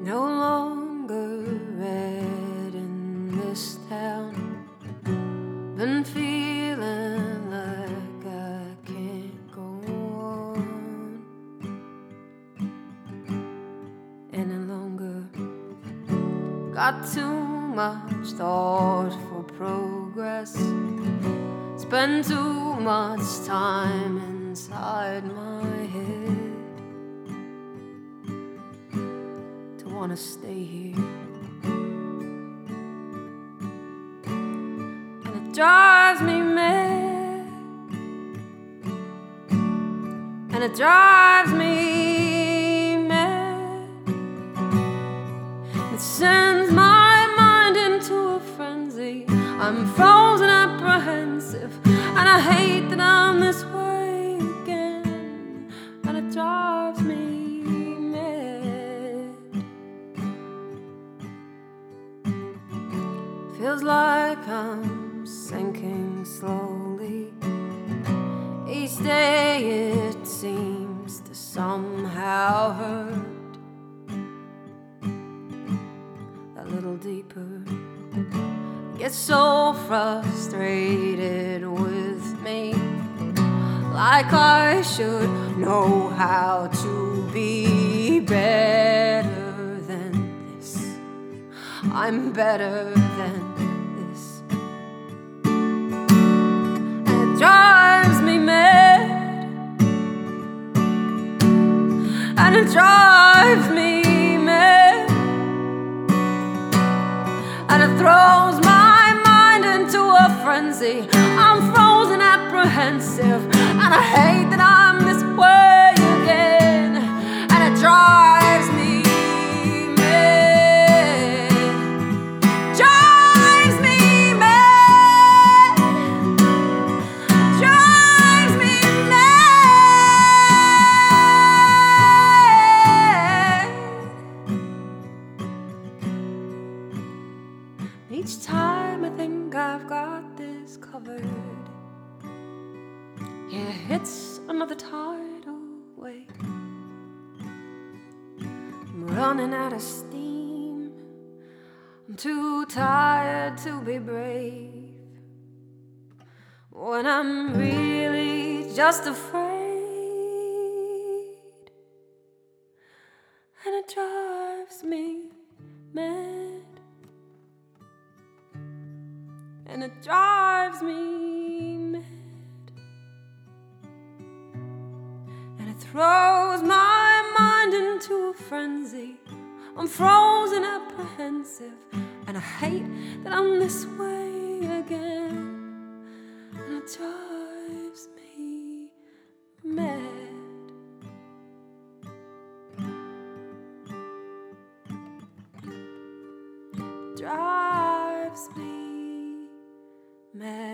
No longer red in this town. Been feeling like I can't go on any longer. Got too much thought for progress. Spend too much time inside my head to wanna stay here. And it drives me mad. And it drives me mad. It sends my mind into a frenzy. I'm frozen, apprehensive, and I hate that I'm this way again. And it drives me mad. Feels like I'm sinking slowly. Each day it seems to somehow hurt a little deeper. Get so frustrated with me, like I should know how to be better than this. I'm better than this. And it drives me mad. And it drives me mad. And it throws my mind into a frenzy. I'm frozen, apprehensive, and I hate that I'm this way again. And it drives me mad. Drives me mad. Drives me mad. Each time I think I've got this covered, yeah, it's another tidal wave. I'm running out of steam. I'm too tired to be brave when I'm really just afraid. And it drives me mad. And it drives me mad. And it throws my mind into a frenzy. I'm frozen, apprehensive, and I hate that I'm this way again. And it drives me mad. Drives me mad.